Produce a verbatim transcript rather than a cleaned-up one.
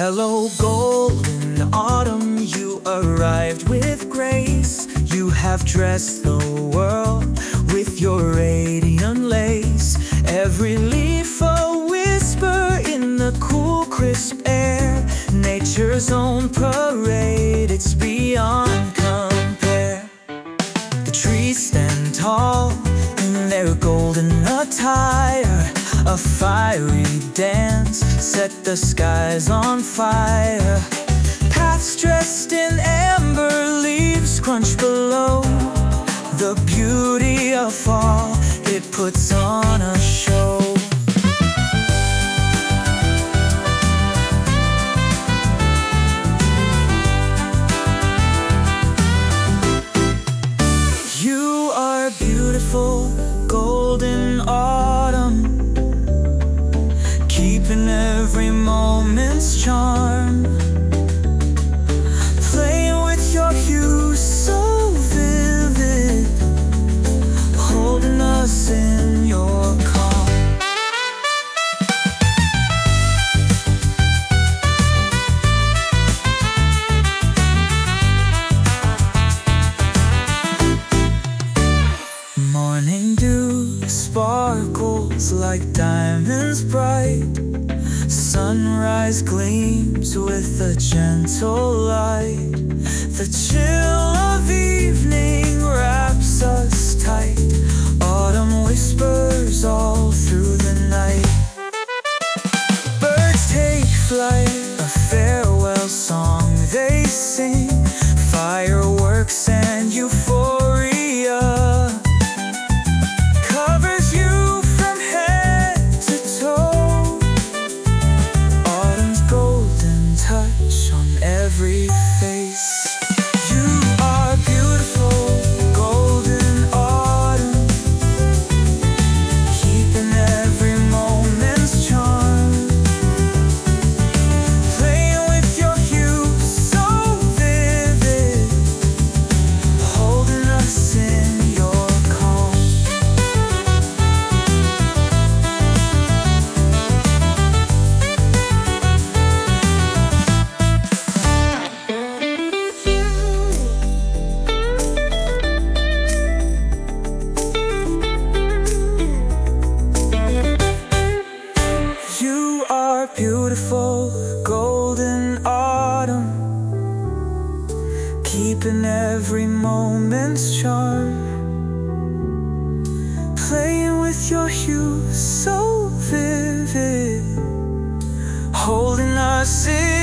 Hello, golden autumn, you arrived with grace. You have dressed the world with your radiant lace. Every leaf a whisper in the cool, crisp air. Nature's own parade, it's beyond compare. The trees stand tall in their golden attire. A fiery dance set the skies on fire. Paths dressed in amber leaves crunch below. The beauty of fall, it puts on a show. You are beautiful, golden autumn, keeping every moment's charm. Playing with your hues so vivid, holding us in your calm. Morning dew sparkles like diamonds bright. Sunrise gleams with a gentle light. The chill of evening wraps us tight. Autumn whispers all through the night. Birds take flight, a farewell song they sing. Fireworks and euphoria covers you from head to toe. Autumn's golden touch on every face. You are beautiful, golden autumn, keeping every moment's charm. Playing with your hues so vivid, holding us in your calm. You are beautiful, golden autumn, keeping every moment's charm. Playing with your hues so vivid, holding us in